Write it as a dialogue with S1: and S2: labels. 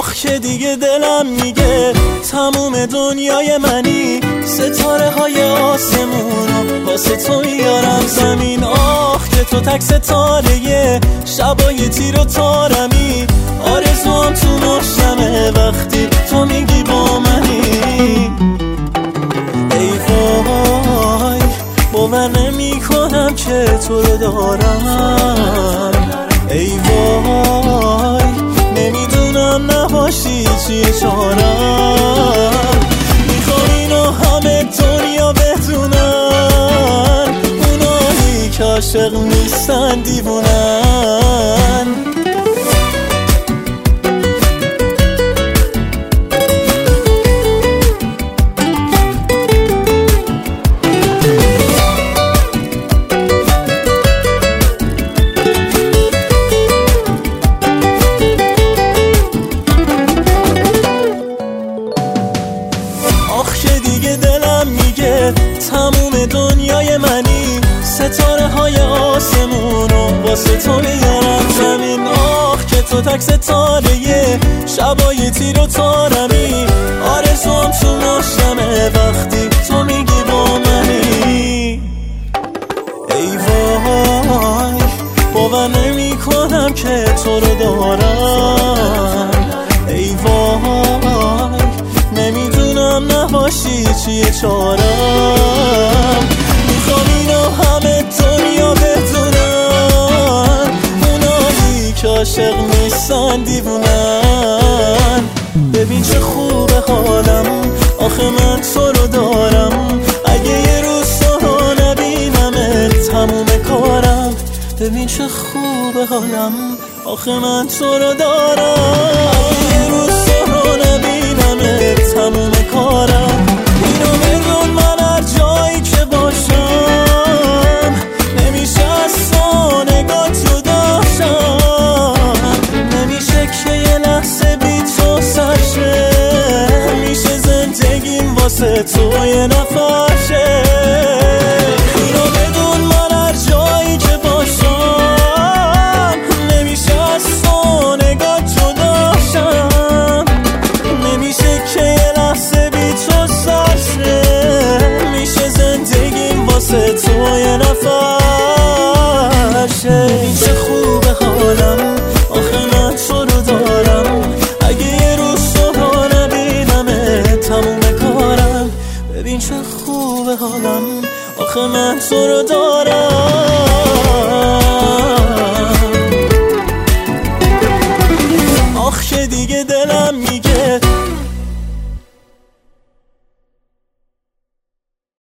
S1: که دیگه دلم میگه تموم دنیای منی، ستاره های آسمونو واسه تو میارم زمین. که تو تک ستاره شبای تیر و تارمی، آرزوام تو مشتمه وقتی تو میگی با منی. ای وای باور نمی کنم که تو رو دارم، ای وای نمیدونم نباشی چیه چارم. میخوام اینو همه دنیا بدونن، اونایی که عاشق نیستن دیوونن. تموم دنیای منی، ستاره های آسمونو واسه تو میارم زمین. که تو تک ستاره شبای تیر و تارمی، آرزوام تو مشتمه وقتی تو میگی با منی. ای وای باور نمی کنم که تو رو دارم، ای وای نمیدونم نباشی چیه چارم. میخوام اینو همه دنیا بدونن، اونایی که عاشق نیستن دیوونن. ببین چه خوبه حالم، آخه من تو رو دارم. اگه یه روز تو رو نبینم تموم کارم. ببین چه خوبه حالم، آخه من تو رو دارم. اگه یه روز تو رو نبینم تموم کارم. اینو بدون من هر جایی که باشم، نمیشه از تو نگاه جداشم. نمیشه که یه لحظه بی تو سرشه، میشه زندگیم واسه تو یه نفرشه. اینو بدون من هر جایی که باشم، نمیشه از تو نگاه جداشم. نمیشه که یه لحظه بی تو سرشه، میشه زندگیم واسه تو یه نفرشه. این چه خوبه حالم، آخه من تو رو دارم. اگه یه روز تو رو نبینم تموم کارم. ببین چه خوبه حالم، آخه من تو رو دارم. که دیگه دلم میگه